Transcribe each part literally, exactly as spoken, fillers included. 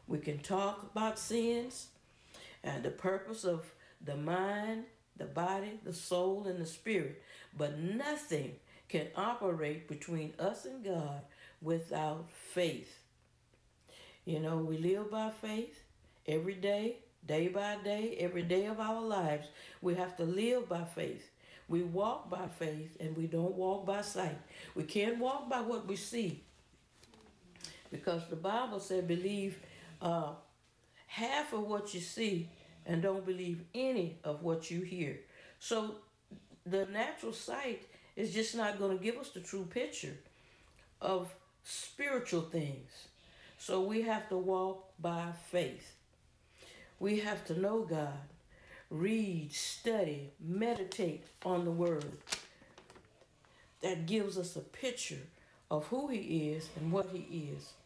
We can talk about sins and the purpose of the mind, the body, the soul, and the spirit. But nothing can operate between us and God without faith. You know, we live by faith every day, day by day, every day of our lives. We have to live by faith. We walk by faith and we don't walk by sight. We can't walk by what we see because the Bible said believe uh, half of what you see and don't believe any of what you hear. So the natural sight is just not going to give us the true picture of spiritual things. So we have to walk by faith. We have to know God, read, study, meditate on the Word. That gives us a picture of who He is and what He is.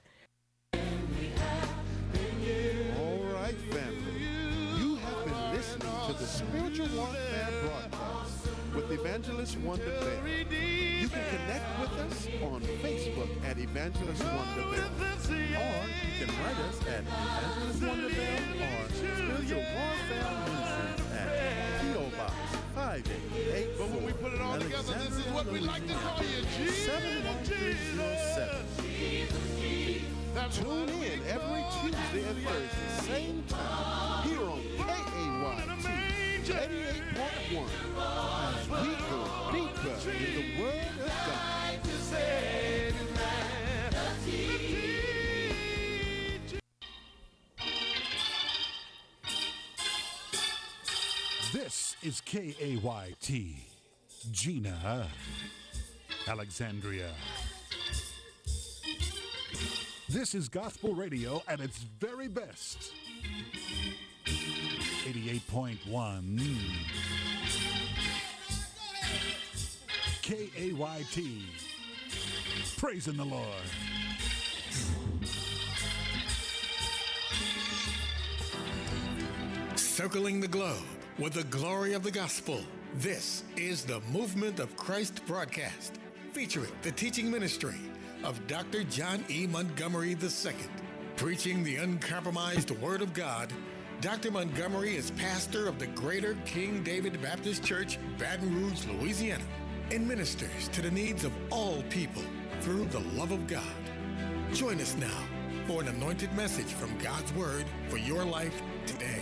All right, family. You have been listening to the Spiritual Warfare broadcast with Evangelist Wonder Bell. You can connect with us on Facebook at Evangelist Wonder Bell. Or you can write us at Evangelist Wonder Bell or Spiritual Warfare Ministries at P O. Box five eight eight four. But when we put it all together, this is what we like to call you, Jesus. seven one three zero seven. Tune in every Tuesday and Thursday, same time, here on K A Y T eighty-eight point one, as we go deeper in the Word of God. This is K A Y T, Gina, Alexandria. This is gospel radio at its very best. eighty-eight point one K A Y T. Praising the Lord. Circling the globe with the glory of the gospel. This is the Movement of Christ broadcast, featuring the teaching ministry of Doctor John E. Montgomery the Second. Preaching the uncompromised Word of God, Doctor Montgomery is pastor of the Greater King David Baptist Church, Baton Rouge, Louisiana, and ministers to the needs of all people through the love of God. Join us now for an anointed message from God's Word for your life today.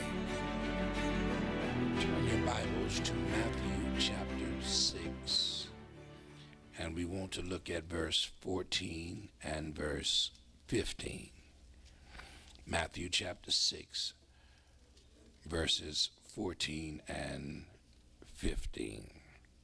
Turn your Bibles to Matthew chapter six. And we want to look at verse fourteen and verse fifteen. Matthew chapter six, verses fourteen and fifteen.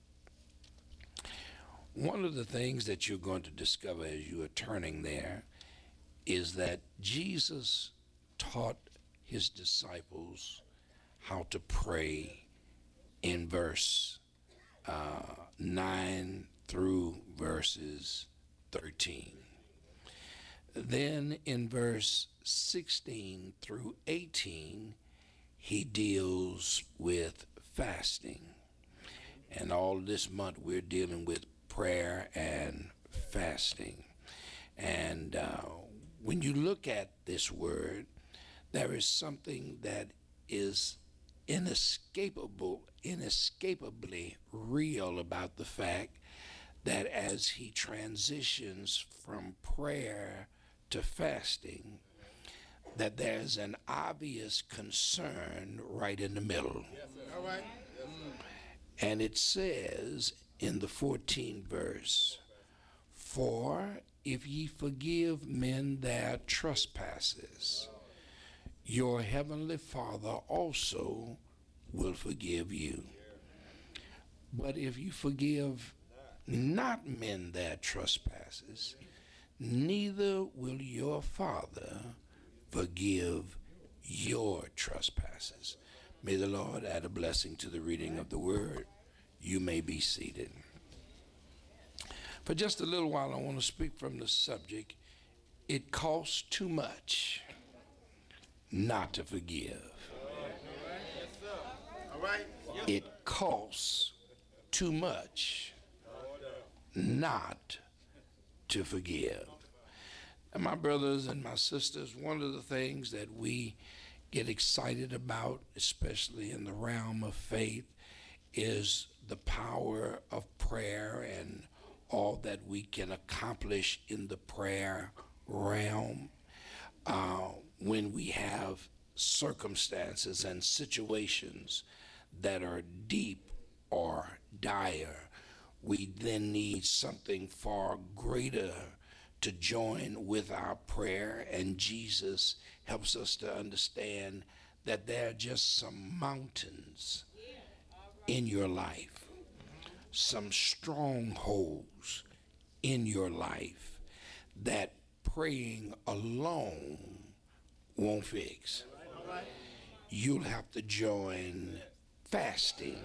One of the things that you're going to discover as you are turning there is that Jesus taught his disciples how to pray in verse uh, nine through verses thirteen. Then in verse sixteen through eighteen, he deals with fasting. And all this month we're dealing with prayer and fasting. And uh, when you look at this word, there is something that is inescapable, inescapably real about the fact that as he transitions from prayer to fasting, that there's an obvious concern right in the middle. Yes, sir. All right. Yes, sir. And it says in the fourteenth verse, "For if ye forgive men their trespasses, your heavenly Father also will forgive you. But if you forgive not men their trespasses, neither will your Father forgive your trespasses." May the Lord add a blessing to the reading of the word. You may be seated. For just a little while, I want to speak from the subject, it costs too much not to forgive. All right. It costs too much not to forgive. And my brothers and my sisters, one of the things that we get excited about, especially in the realm of faith, is the power of prayer and all that we can accomplish in the prayer realm. Uh, when we have circumstances and situations that are deep or dire, we then need something far greater to join with our prayer, and Jesus helps us to understand that there are just some mountains in your life, some strongholds in your life that praying alone won't fix. You'll have to join fasting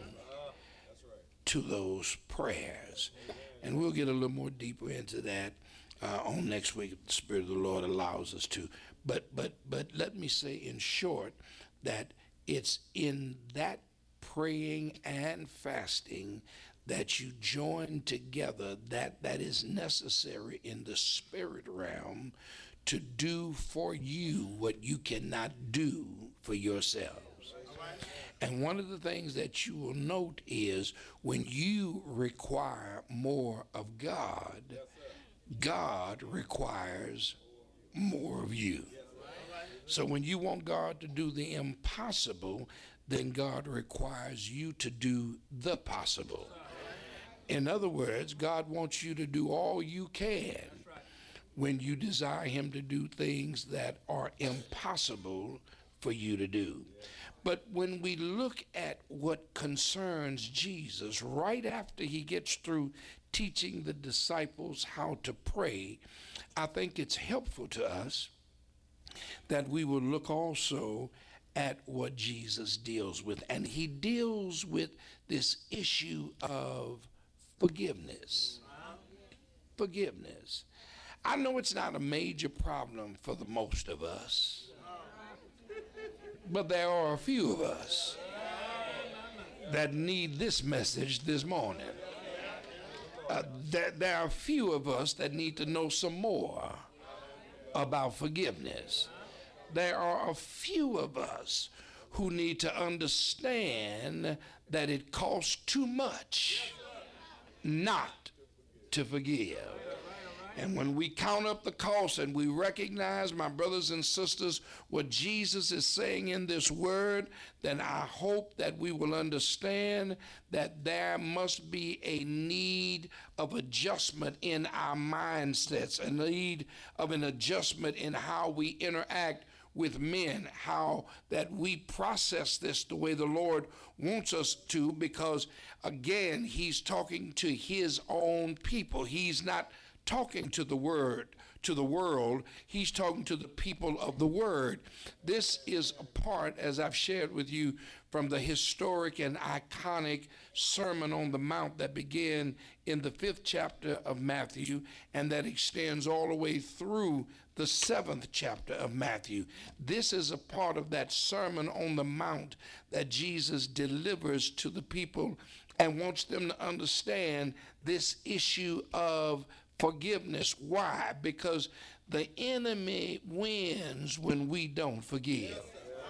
to those prayers. And we'll get a little more deeper into that uh, on next week if the Spirit of the Lord allows us to. But but but let me say in short that it's in that praying and fasting that you join together that that is necessary in the spirit realm to do for you what you cannot do for yourselves. And one of the things that you will note is when you require more of God, God requires more of you. So when you want God to do the impossible, then God requires you to do the possible. In other words, God wants you to do all you can when you desire him to do things that are impossible for you to do. But when we look at what concerns Jesus, right after he gets through teaching the disciples how to pray, I think it's helpful to us that we will look also at what Jesus deals with. And he deals with this issue of forgiveness. Forgiveness. I know it's not a major problem for the most of us, but there are a few of us that need this message this morning. Uh, there, there are a few of us that need to know some more about forgiveness. There are a few of us who need to understand that it costs too much not to forgive. And when we count up the cost and we recognize, my brothers and sisters, what Jesus is saying in this word, then I hope that we will understand that there must be a need of adjustment in our mindsets, a need of an adjustment in how we interact with men, how that we process this the way the Lord wants us to, because again, he's talking to his own people. He's not talking to the word, to the world. He's talking to the people of the word. This is a part, as I've shared with you, from the historic and iconic Sermon on the Mount that began in the fifth chapter of Matthew and that extends all the way through the seventh chapter of Matthew. This is a part of that Sermon on the Mount that Jesus delivers to the people and wants them to understand this issue of forgiveness. Why? Because the enemy wins when we don't forgive.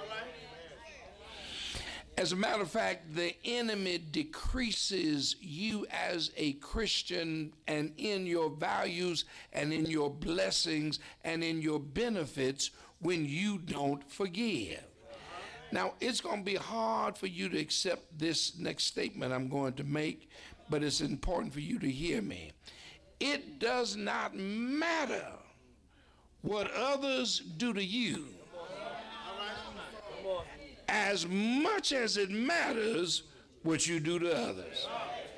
As a matter of fact, the enemy decreases you as a Christian and in your values and in your blessings and in your benefits when you don't forgive. Now, it's going to be hard for you to accept this next statement I'm going to make, but it's important for you to hear me. It does not matter what others do to you as much as it matters what you do to others.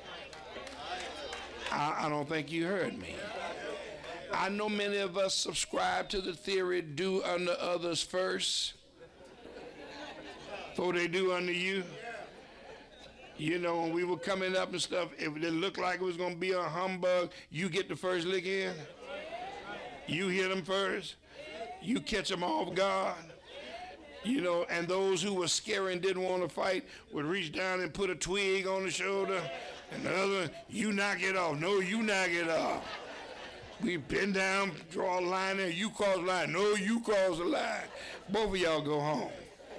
I, I don't think you heard me. I know many of us subscribe to the theory, do unto others first before they do unto you. You know, when we were coming up and stuff, if it looked like it was going to be a humbug, you get the first lick in. You hit them first. You catch them off guard. You know, and those who were scary and didn't want to fight would reach down and put a twig on the shoulder. And the other, you knock it off. No, you knock it off. We bend down, draw a line there. You cross the line. No, you cross the line. Both of y'all go home.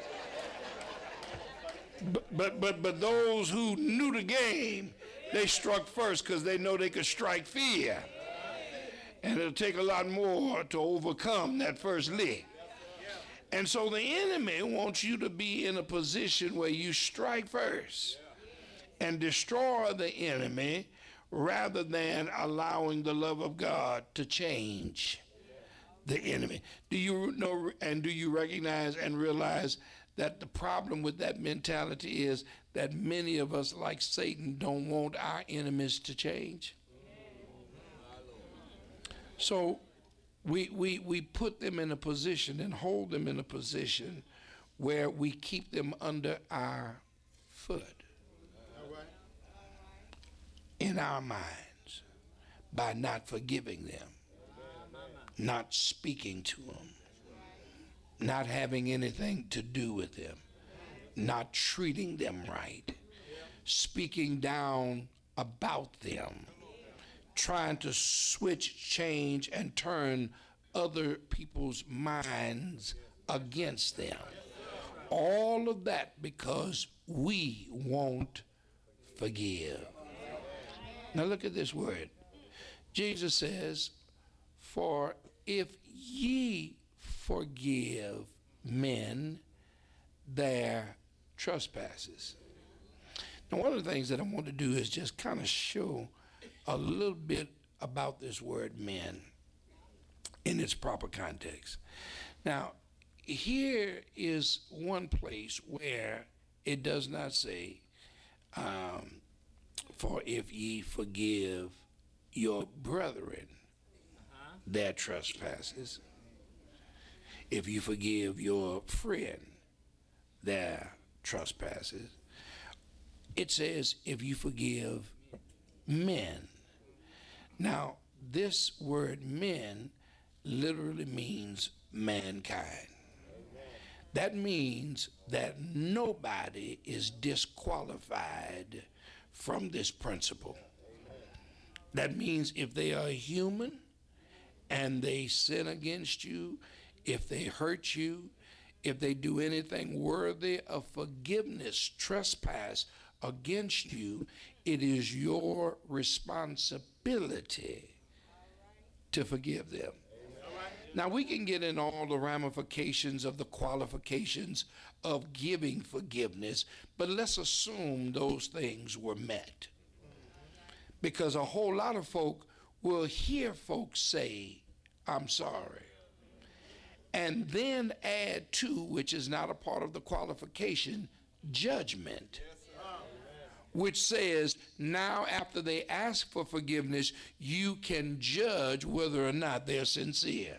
But, but, but, but those who knew the game, they struck first because they know they could strike fear. And it'll take a lot more to overcome that first lick. And so the enemy wants you to be in a position where you strike first and destroy the enemy rather than allowing the love of God to change the enemy. Do you know and do you recognize and realize that the problem with that mentality is that many of us, like Satan, don't want our enemies to change? So we, we, we put them in a position and hold them in a position where we keep them under our foot, in our minds, by not forgiving them, not speaking to them, not having anything to do with them, not treating them right, speaking down about them, trying to switch, change, and turn other people's minds against them. All of that because we won't forgive. Now look at this word. Jesus says, for if ye forgive men their trespasses. Now one of the things that I want to do is just kind of show a little bit about this word men in its proper context. Now, here is one place where it does not say, um, for if ye forgive your brethren uh-huh. their trespasses, if you forgive your friend their trespasses, it says if you forgive men. Now, this word men literally means mankind. That means that nobody is disqualified from this principle. That means if they are human and they sin against you, if they hurt you, if they do anything worthy of forgiveness, trespass against you, it is your responsibility to forgive them. Now, we can get in all the ramifications of the qualifications of giving forgiveness, but let's assume those things were met. Because a whole lot of folk will hear folks say, I'm sorry, and then add to, which is not a part of the qualification, judgment, which says now after they ask for forgiveness, you can judge whether or not they're sincere.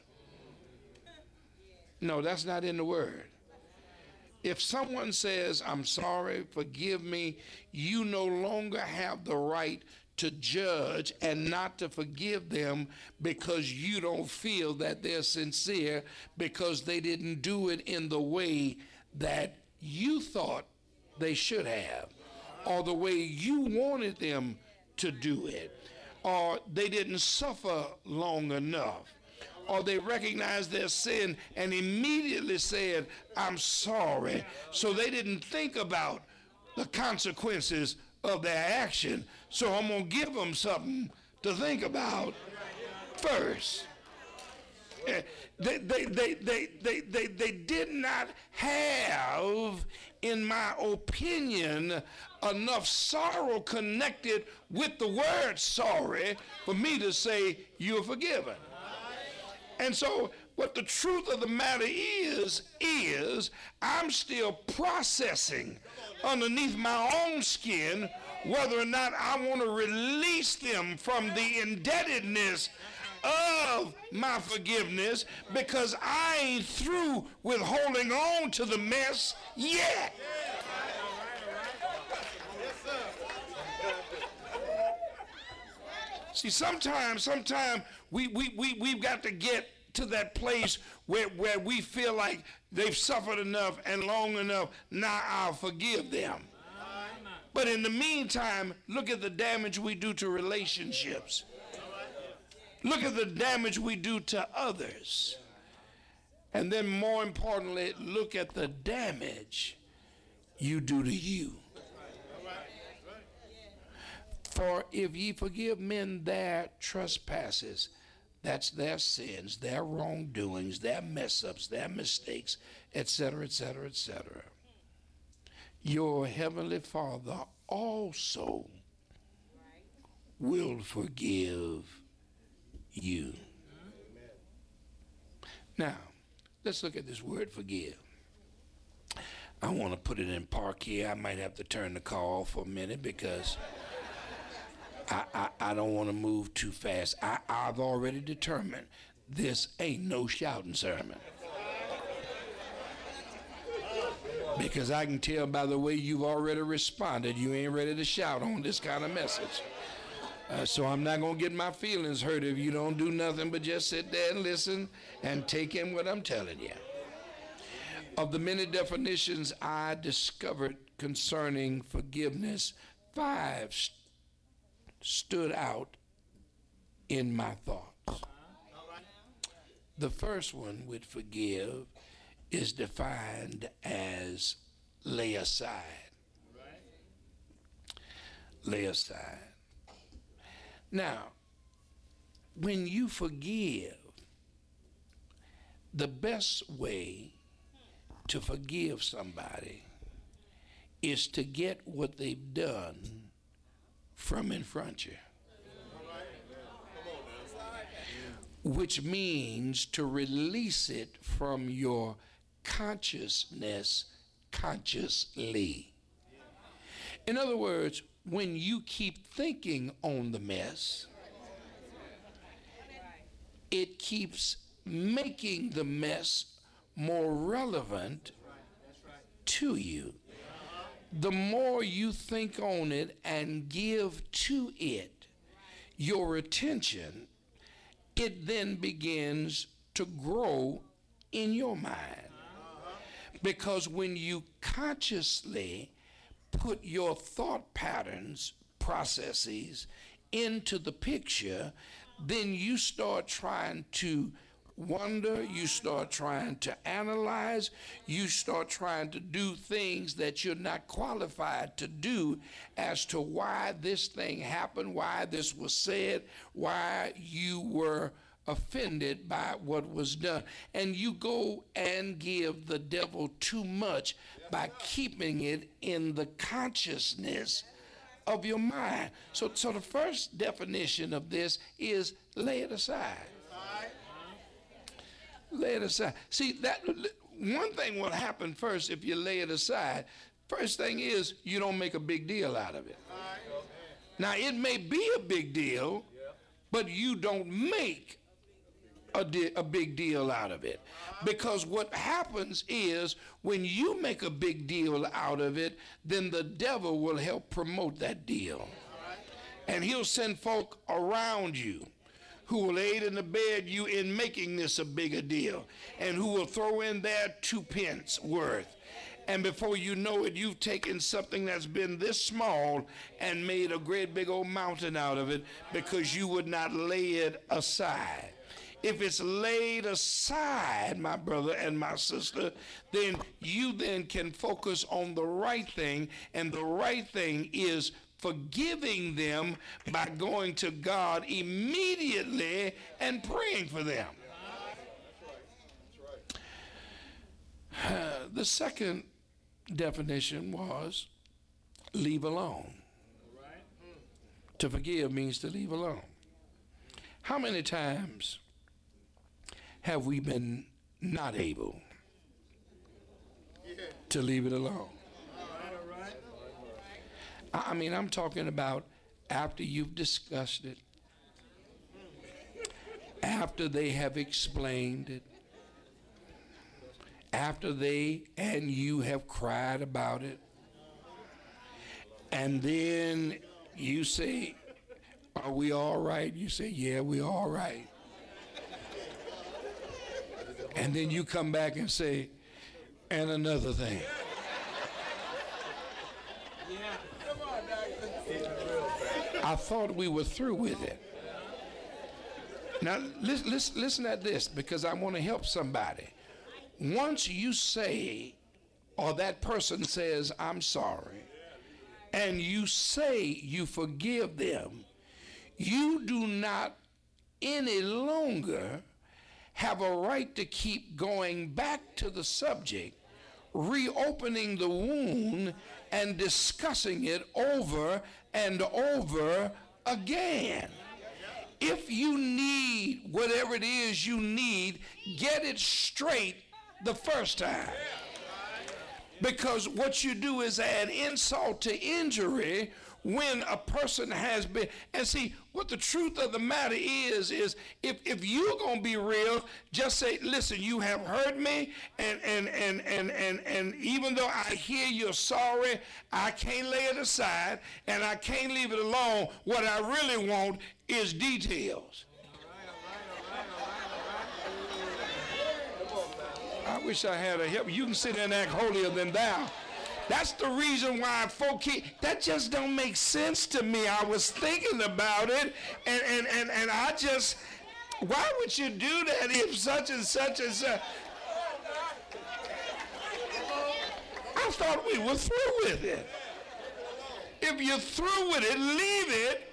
No, that's not in the word. If someone says, I'm sorry, forgive me, you no longer have the right to judge and not to forgive them because you don't feel that they're sincere because they didn't do it in the way that you thought they should have, or the way you wanted them to do it, or they didn't suffer long enough, or they recognized their sin and immediately said, I'm sorry. So they didn't think about the consequences of their action. So I'm going to give them something to think about first. They, they, they, they, they, they, they did not have, in my opinion, enough sorrow connected with the word sorry for me to say you're forgiven. And so what the truth of the matter is, is I'm still processing underneath my own skin whether or not I want to release them from the indebtedness of my forgiveness, because I ain't through with holding on to the mess yet. See, sometimes, sometimes we, we, we, we've got to get to that place where, where we feel like they've suffered enough and long enough, now I'll forgive them. But in the meantime, look at the damage we do to relationships. Look at the damage we do to others. And then more importantly, look at the damage you do to you. For if ye forgive men their trespasses, that's their sins, their wrongdoings, their mess ups, their mistakes, et cetera, et cetera, et cetera. Your heavenly Father also will forgive you. Now, let's look at this word forgive. I want to put it in park here. I might have to turn the call off for a minute because I, I, I don't want to move too fast. I, I've already determined this ain't no shouting sermon. Because I can tell by the way you've already responded, you ain't ready to shout on this kind of message. Uh, so I'm not going to get my feelings hurt if you don't do nothing but just sit there and listen and take in what I'm telling you. Of the many definitions I discovered concerning forgiveness, five st- stood out in my thoughts. The first one with forgive is defined as lay aside. Lay aside. Now, when you forgive, the best way to forgive somebody is to get what they've done from in front of you. Which means to release it from your consciousness consciously. In other words, when you keep thinking on the mess, it keeps making the mess more relevant to you. The more you think on it and give to it your attention, it then begins to grow in your mind. Because when you consciously put your thought patterns, processes into the picture, then you start trying to wonder, you start trying to analyze, you start trying to do things that you're not qualified to do as to why this thing happened, why this was said, why you were offended by what was done. And you go and give the devil too much by keeping it in the consciousness of your mind. So, so the first definition of this is lay it aside. Lay it aside. See, that one thing will happen first if you lay it aside. First thing is you don't make a big deal out of it. Now, it may be a big deal, but you don't make a, di- a big deal out of it. Because what happens is when you make a big deal out of it, then the devil will help promote that deal. And he'll send folk around you who will aid and abet you in making this a bigger deal, and who will throw in their two pence worth. And before you know it, you've taken something that's been this small and made a great big old mountain out of it because you would not lay it aside. If it's laid aside, my brother and my sister, then you then can focus on the right thing, and the right thing is forgiving them by going to God immediately and praying for them. Uh, the second definition was leave alone. To forgive means to leave alone. How many times have we been not able to leave it alone? I mean, I'm talking about after you've discussed it, after they have explained it, after they and you have cried about it, and then you say, are we all right? You say, yeah, we all right. And then you come back and say, and another thing. I thought we were through with it. Now, listen, listen, listen at this, because I want to help somebody. Once you say, or that person says, I'm sorry, and you say you forgive them, you do not any longer have a right to keep going back to the subject, reopening the wound, and discussing it over and over again. If you need whatever it is you need, get it straight the first time. Because what you do is add insult to injury when a person has been. And see, what the truth of the matter is, is if, if you're going to be real, just say, listen, you have hurt me, and, and, and, and, and, and even though I hear you're sorry, I can't lay it aside, and I can't leave it alone. What I really want is details. I wish I had a help. You can sit there and act holier than thou. That's the reason why folk keep, that just don't make sense to me. I was thinking about it, and, and, and, and I just, why would you do that if such and such and such? I thought we were through with it. If you're through with it, leave it.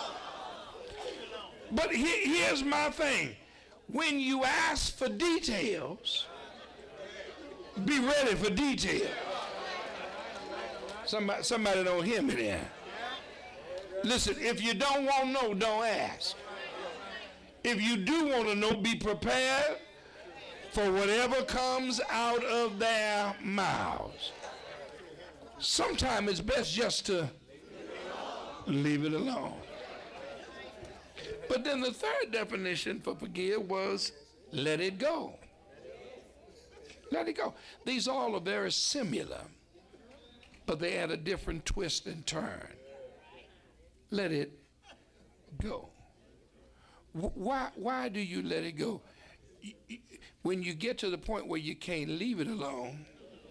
But he, here's my thing. When you ask for details, be ready for details. Somebody, somebody don't hear me there. Listen, if you don't want to know, don't ask. If you do want to know, be prepared for whatever comes out of their mouths. Sometimes it's best just to leave it alone. But then the third definition for forgive was let it go. Let it go. These all are very similar, but they add a different twist and turn. Let it go. Why, why do you let it go? When you get to the point where you can't leave it alone,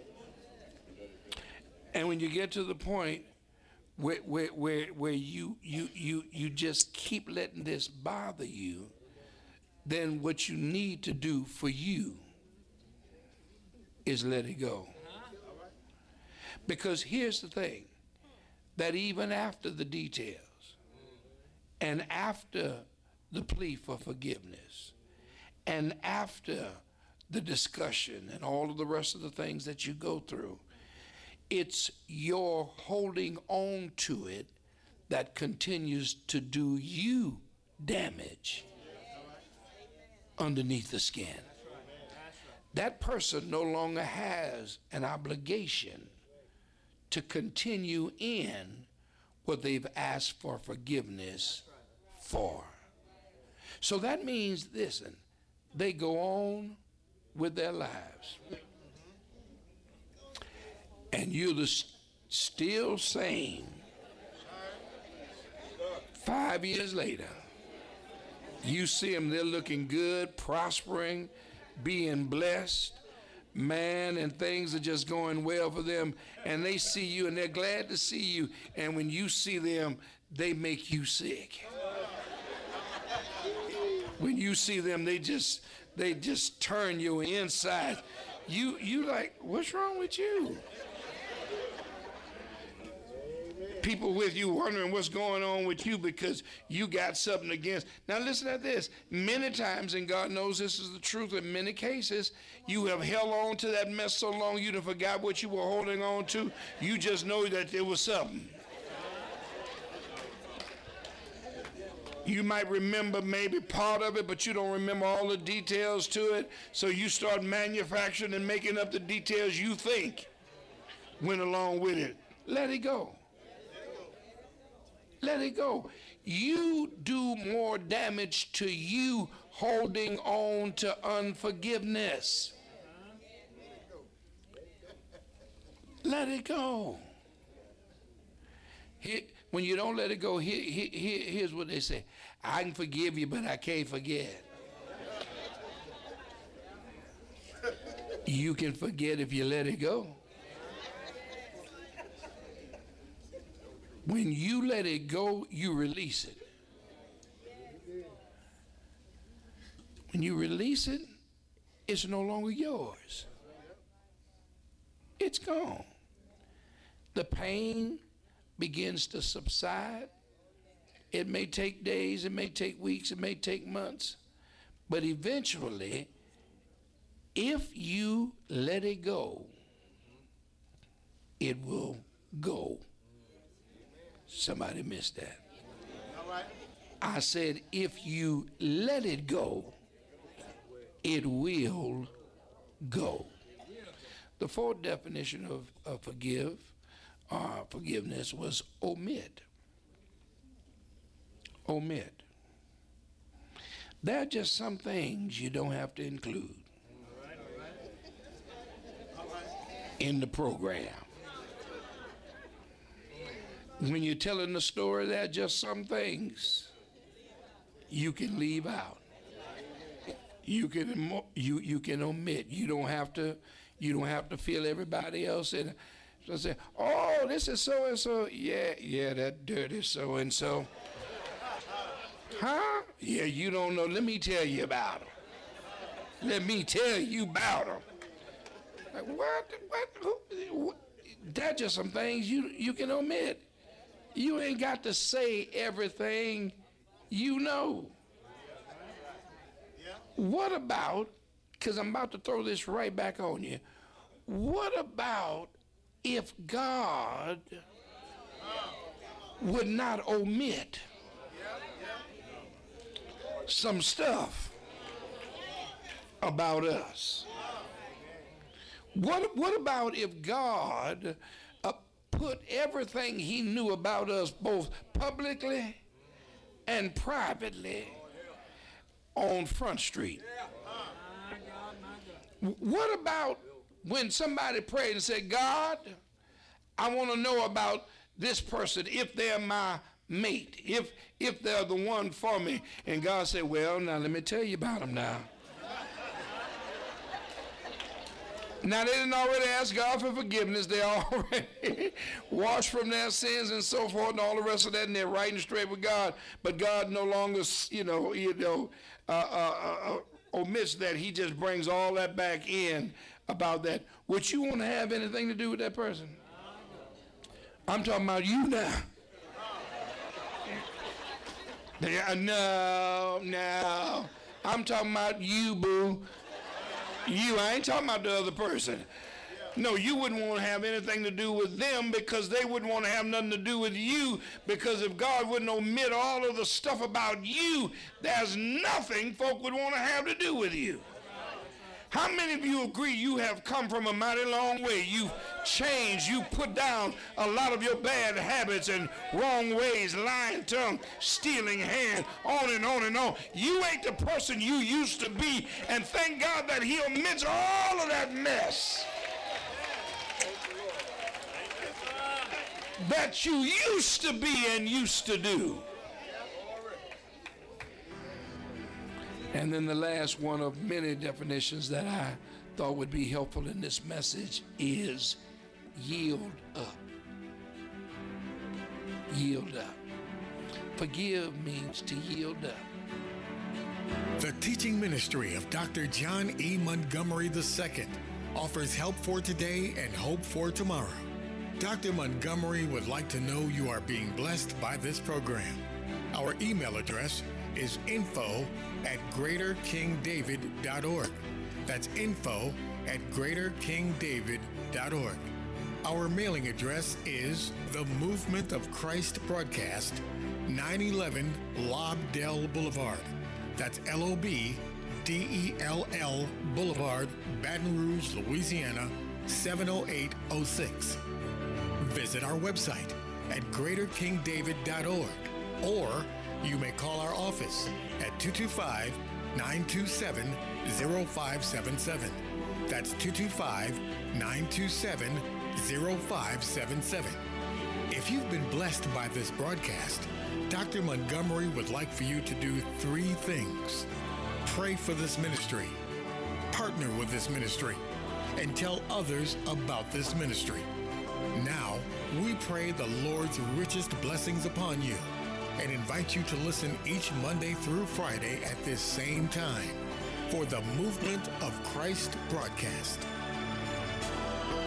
and when you get to the point where, where, where, where you, you, you, you just keep letting this bother you, then what you need to do for you is let it go. Because here's the thing, that even after the details and after the plea for forgiveness and after the discussion and all of the rest of the things that you go through, it's your holding on to it that continues to do you damage underneath the skin. That person no longer has an obligation to continue in what they've asked for forgiveness for. So that means, listen, they go on with their lives. And you're the st- still same five years later. You see them, they're looking good, prospering, being blessed, man, and things are just going well for them, and they see you and they're glad to see you, and when you see them, they make you sick. When you see them, they just they just turn you inside. You you like, what's wrong with you? People with you wondering what's going on with you because you got something against. Now listen to this. Many times, and God knows this is the truth, in many cases, you have held on to that mess so long you done forgot what you were holding on to. You just know that there was something. You might remember maybe part of it, but you don't remember all the details to it. So you start manufacturing and making up the details you think went along with it. Let it go. Let it go. You do more damage to you holding on to unforgiveness. Let it go. Here, when you don't let it go, here, here, here's what they say. I can forgive you, but I can't forget. You can forget if you let it go. When you let it go, you release it. When you release it, it's no longer yours. It's gone. The pain begins to subside. It may take days, it may take weeks, it may take months, but eventually, if you let it go, it will go. Somebody missed that. I said, if you let it go, it will go. The fourth definition of, of forgive, uh, forgiveness was omit. Omit. There are just some things you don't have to include in the program. When you're telling the story, there are just some things you can leave out. You can you you can omit. You don't have to you don't have to fill everybody else in. So say, oh, this is so and so. Yeah, yeah, that dirty so and so. Huh? Yeah, you don't know. Let me tell you about them. Let me tell you about them. Like, what? What? Who, what? That's just some things you you can omit. You ain't got to say everything you know. What about, because I'm about to throw this right back on you, what about if God would not omit some stuff about us? What, what about if God uh, put everything he knew about us, both publicly and privately, on Front Street? What about when somebody prayed and said, God, I want to know about this person, if they're my mate, if if they're the one for me, and God said, well, now let me tell you about them now. Now, they didn't already ask God for forgiveness. They already washed from their sins and so forth and all the rest of that, and they're right and straight with God. But God no longer, you know, you know, uh, uh, uh, omits that. He just brings all that back in about that. Would you want to have anything to do with that person? I'm talking about you now. No, no. I'm talking about you, boo. You, I ain't talking about the other person. No, you wouldn't want to have anything to do with them because they wouldn't want to have nothing to do with you, because if God wouldn't omit all of the stuff about you, there's nothing folk would want to have to do with you. How many of you agree you have come from a mighty long way? You've changed. You put down a lot of your bad habits and wrong ways, lying tongue, stealing hand, on and on and on. You ain't the person you used to be, and thank God that he omits all of that mess that you used to be and used to do. And then the last one of many definitions that I thought would be helpful in this message is yield up. Yield up. Forgive means to yield up. The teaching ministry of Doctor John E. Montgomery the Second offers help for today and hope for tomorrow. Doctor Montgomery would like to know you are being blessed by this program. Our email address is info at greater king david dot org. That's info at greater king david dot org. Our mailing address is The Movement of Christ Broadcast, nine eleven Lobdell Boulevard. That's L O B D E L L Boulevard, Baton Rouge, Louisiana, seven oh eight oh six. Visit our website at greater king david dot org, or you may call our office at two two five, nine two seven, zero five seven seven. That's two two five, nine two seven, zero five seven seven. If you've been blessed by this broadcast, Doctor Montgomery would like for you to do three things. Pray for this ministry, partner with this ministry, and tell others about this ministry. Now, we pray the Lord's richest blessings upon you, and invite you to listen each Monday through Friday at this same time. for the Movement of Christ broadcast.